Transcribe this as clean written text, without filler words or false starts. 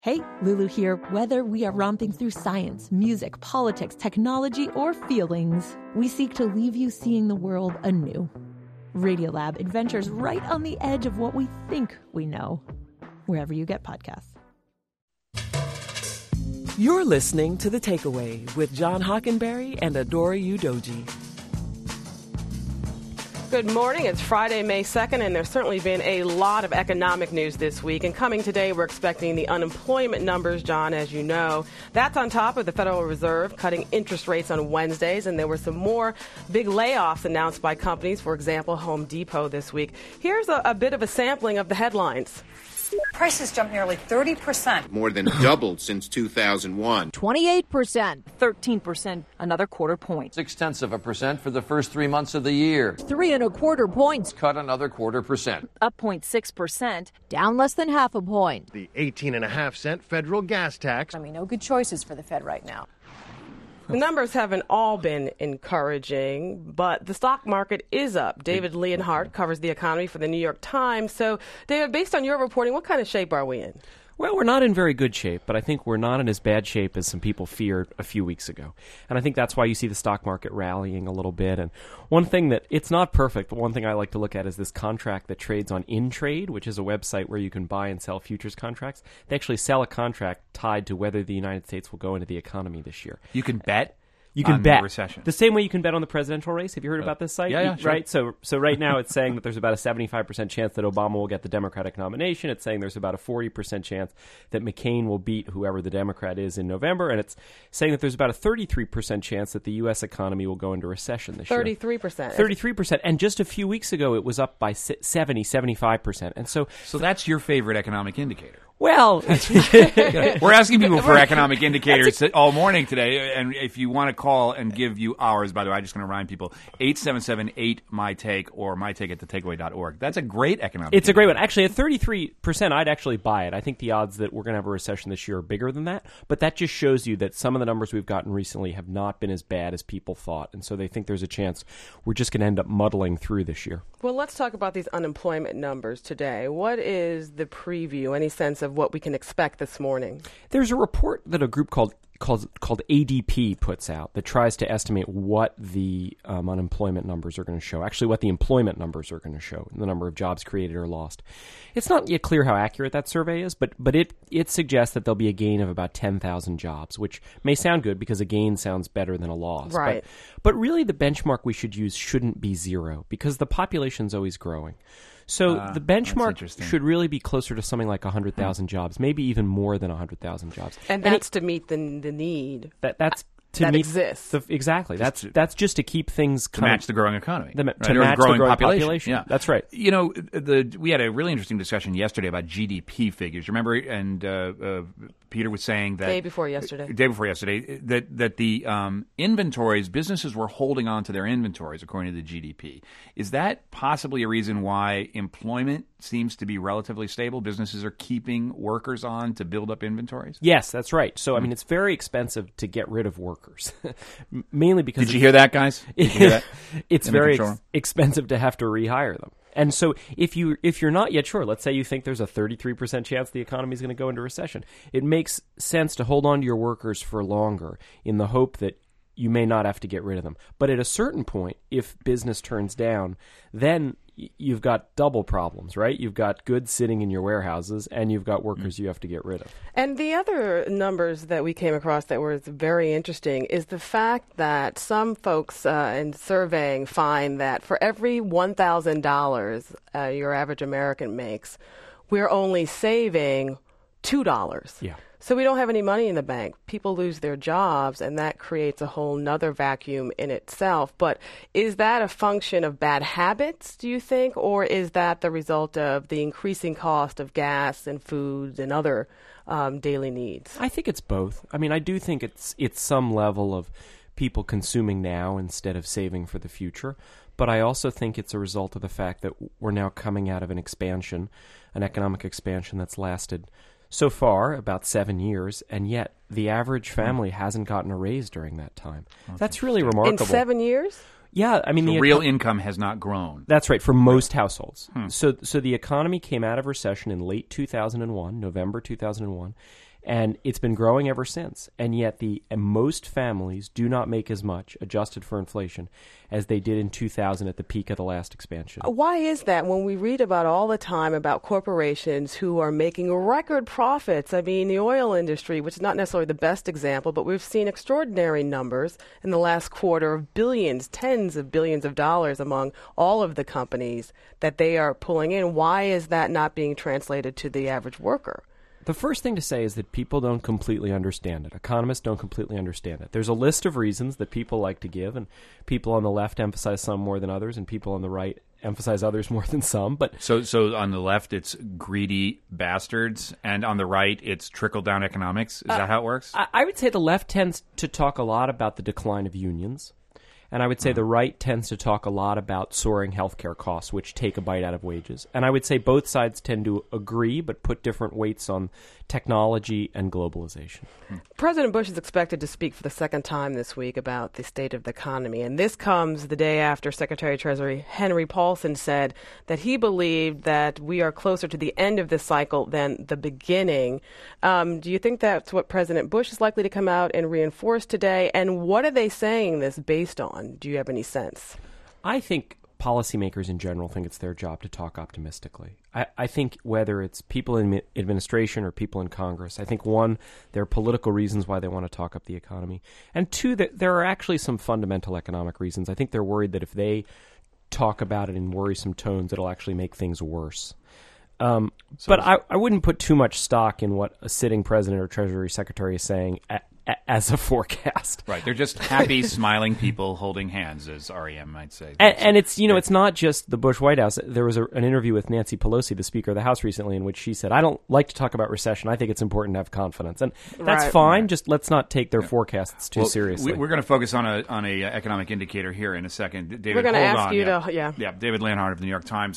Hey, Lulu here. Whether we are romping through science, music, politics, technology, or feelings, we seek to leave you seeing the world anew. Radiolab adventures right on the edge of what we think we know, wherever you get podcasts. You're listening to The Takeaway with John Hockenberry and Adora Udoji. Good morning. It's Friday, May 2nd, and there's certainly been a lot of economic news this week. And coming today, we're expecting the unemployment numbers, John, as you know. That's on top of the Federal Reserve cutting interest rates on Wednesdays, and there were some more big layoffs announced by companies, for example, Home Depot this week. Here's a bit of a sampling of the headlines. Prices jumped nearly 30%. More than doubled since 2001. 28%. 13%, another quarter point. 0.6% for the first 3 months of the year. 3.25 points. Cut another 0.25%. Up 0.6%, down less than half a point. The 18.5-cent federal gas tax. No good choices for the Fed right now. The numbers haven't all been encouraging, but the stock market is up. David Leonhardt covers the economy for the New York Times. So, David, based on your reporting, what kind of shape are we in? Well, we're not in very good shape, but I think we're not in as bad shape as some people feared a few weeks ago. And I think that's why you see the stock market rallying a little bit. And one thing that, it's not perfect, but one thing I like to look at is this contract that trades on InTrade, which is a website where you can buy and sell futures contracts. They actually sell a contract tied to whether the United States will go into the economy this year. You can bet? You can on bet the recession. the same way you can bet on the presidential race. Have you heard about this site? Yeah, sure. Right. So right now it's saying that there's about a 75% chance that Obama will get the Democratic nomination. It's saying there's about a 40% chance that McCain will beat whoever the Democrat is in November, and it's saying that there's about a 33% chance that the U.S. economy will go into recession this year. 33%. 33%. And just a few weeks ago, it was up by 75%. And so that's your favorite economic indicator. Well, we're asking people for economic indicators all morning today, and if you want to call and give you ours, by the way, I'm just going to remind people, 877-8-MY-TAKE or mytake@thetakeaway.org. That's a great economic It's a great one. Actually, at 33%, I'd actually buy it. I think the odds that we're going to have a recession this year are bigger than that, but that just shows you that some of the numbers we've gotten recently have not been as bad as people thought, and so they think there's a chance we're just going to end up muddling through this year. Well, let's talk about these unemployment numbers today. What is the preview, any sense of what we can expect this morning? There's a report that a group called ADP puts out that tries to estimate what the unemployment numbers are going to show, actually what the employment numbers are going to show, the number of jobs created or lost. It's not yet clear how accurate that survey is, but it suggests that there'll be a gain of about 10,000 jobs, which may sound good because a gain sounds better than a loss. Right. But really the benchmark we should use shouldn't be zero because the population's always growing. So the benchmark should really be closer to something like 100,000 jobs, maybe even more than 100,000 jobs. And that's to meet the need that exists. Exactly. That's just to keep things to match the growing economy. To match the growing population. Yeah, that's right. You know, we had a really interesting discussion yesterday about GDP figures. Remember, and Peter was saying that day before yesterday, that the inventories, businesses were holding on to their inventories according to the GDP. Is that possibly a reason why employment seems to be relatively stable? Businesses are keeping workers on to build up inventories? Yes, that's right. So, I mean, it's very expensive to get rid of workers, mainly because... Did you hear that, guys? Did you hear that? It's very expensive to have to rehire them. And so if you're not yet sure, let's say you think there's a 33% chance the economy is going to go into recession, it makes sense to hold on to your workers for longer in the hope that you may not have to get rid of them. But at a certain point, if business turns down, then you've got double problems, right? You've got goods sitting in your warehouses, and you've got workers you have to get rid of. And the other numbers that we came across that were very interesting is the fact that some folks in surveying find that for every $1,000 your average American makes, we're only saving $2. Yeah. So we don't have any money in the bank. People lose their jobs, and that creates a whole nother vacuum in itself. But is that a function of bad habits, do you think, or is that the result of the increasing cost of gas and foods and other daily needs? I think it's both. I mean, I do think it's some level of people consuming now instead of saving for the future. But I also think it's a result of the fact that we're now coming out of an expansion, an economic expansion that's lasted so far about 7 years, and yet the average family hasn't gotten a raise during that time. That's really remarkable. In 7 years? Yeah, I mean, the real income has not grown. That's right, for most households. So the economy came out of recession in late 2001, November 2001, And it's been growing ever since. And yet most families do not make as much, adjusted for inflation, as they did in 2000 at the peak of the last expansion. Why is that when we read about all the time about corporations who are making record profits? I mean, the oil industry, which is not necessarily the best example, but we've seen extraordinary numbers in the last quarter of billions, tens of billions of dollars among all of the companies that they are pulling in. Why is that not being translated to the average worker? The first thing to say is that people don't completely understand it. Economists don't completely understand it. There's a list of reasons that people like to give, and people on the left emphasize some more than others, and people on the right emphasize others more than some. But so on the left, it's greedy bastards, and on the right, it's trickle-down economics. Is that how it works? I would say the left tends to talk a lot about the decline of unions. And I would say the right tends to talk a lot about soaring healthcare costs, which take a bite out of wages. And I would say both sides tend to agree, but put different weights on technology and globalization. President Bush is expected to speak for the second time this week about the state of the economy. And this comes the day after Secretary of Treasury Henry Paulson said that he believed that we are closer to the end of this cycle than the beginning. Do you think that's what President Bush is likely to come out and reinforce today? And what are they saying this based on? Do you have any sense? I think policymakers in general think it's their job to talk optimistically. I think whether it's people in administration or people in Congress, I think, one, there are political reasons why they want to talk up the economy. And two, that there are actually some fundamental economic reasons. I think they're worried that if they talk about it in worrisome tones, it'll actually make things worse. But I wouldn't put too much stock in what a sitting president or Treasury Secretary is saying as a forecast. Right. They're just happy, smiling people holding hands, as REM might say. And it's, it's not just the Bush White House. There was an interview with Nancy Pelosi, the Speaker of the House, recently, in which she said, I don't like to talk about recession. I think it's important to have confidence. And that's fine. Right. Just let's not take their forecasts too seriously. We're going to focus on a economic indicator here in a second. David, we're going to ask you David Leonhardt of the New York Times.